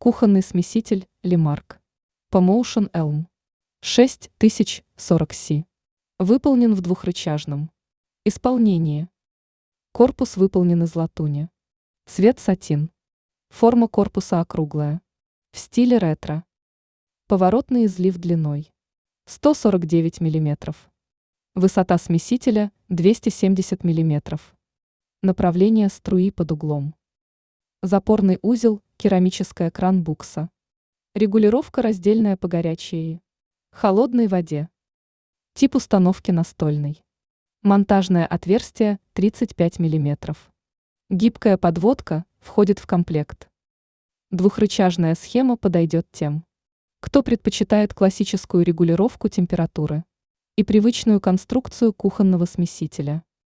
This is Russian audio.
Кухонный смеситель Лемарк. Pomotion Elm. 6040C. Выполнен в двухрычажном исполнении. Корпус выполнен из латуни. Цвет сатин. Форма корпуса округлая. В стиле ретро. Поворотный излив длиной 149 мм. Высота смесителя 270 мм. Направление струи под углом. Запорный узел, керамическая кран-букса. Регулировка раздельная по горячей и холодной воде. Тип установки настольный. Монтажное отверстие 35 мм. Гибкая подводка входит в комплект. Двухрычажная схема подойдет тем, кто предпочитает классическую регулировку температуры и привычную конструкцию кухонного смесителя.